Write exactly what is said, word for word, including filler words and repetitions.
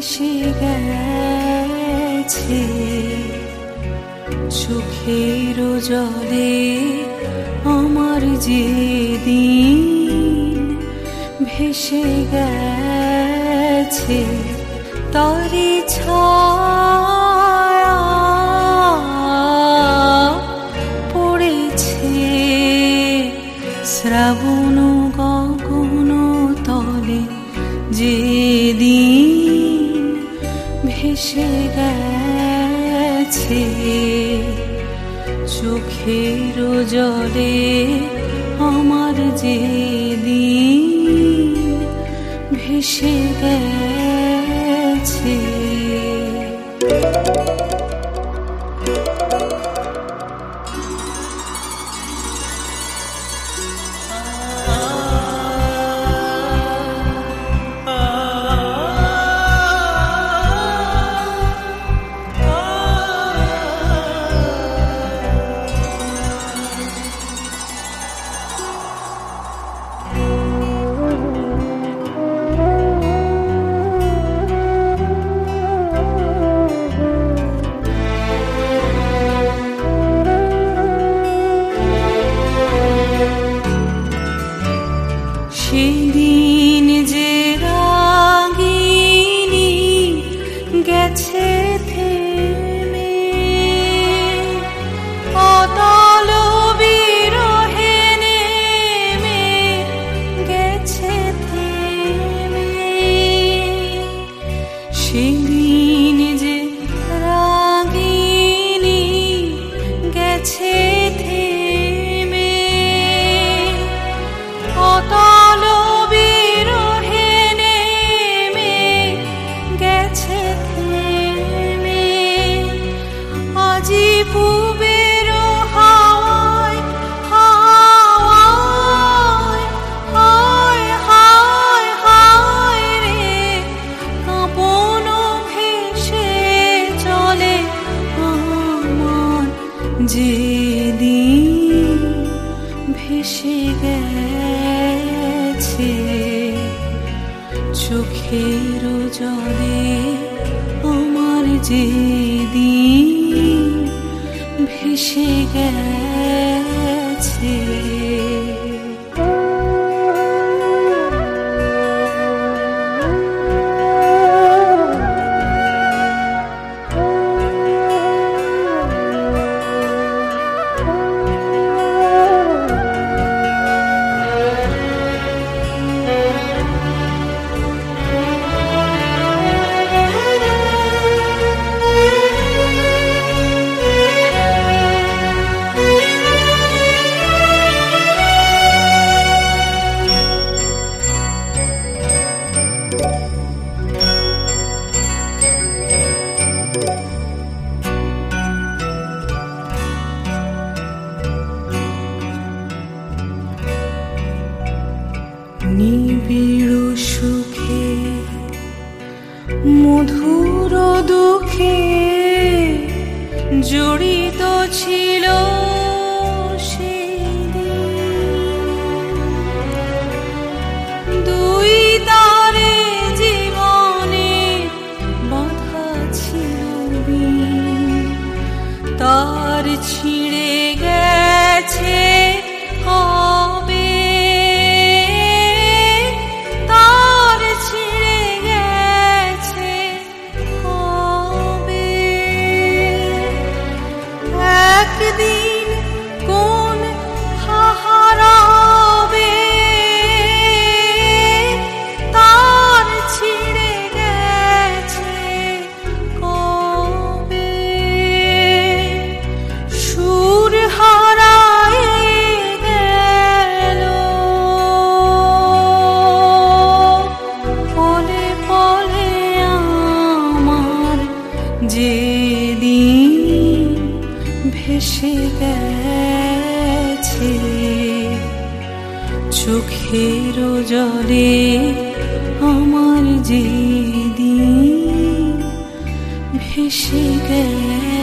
ভেসে গেছে চোখের জলে আমার যেদিন ভেসে গেছে তারি ছায়া পড়েছে শ্রাবণ গগন তলে যেদিন ভেসে গেছে চোখের জলে আমার যেদিন ভেসে গেছে। সেদিন যে রাগিনী গেছে থেমে অতল বিরহে নেমে গেছে থেমে সেদিন যে রাগিনী গেছে থেমে অতল পূবের হাওয়ায় হাওয়ায় হায় হায় হায় রে কাঁপন ভেসে চলে আমার যেদিন ভেসে গেছে চোখের জলে আমার যেদিন ভেসে গেছে। নিবিড় সুখে মধুর দুঃখে জড়িত ছিল দুই তারে জীবনে বাঁধা ছিল তার ছিঁড়ে গেছে হবে একদিন কোন হারাবে তার ছিঁড়ে গেছে কবে সুর হারায় গেল পলে পলে আমার যেদিন ভেসে গেছে চোখের জলে আমার যেদিন ভেসে গেছে।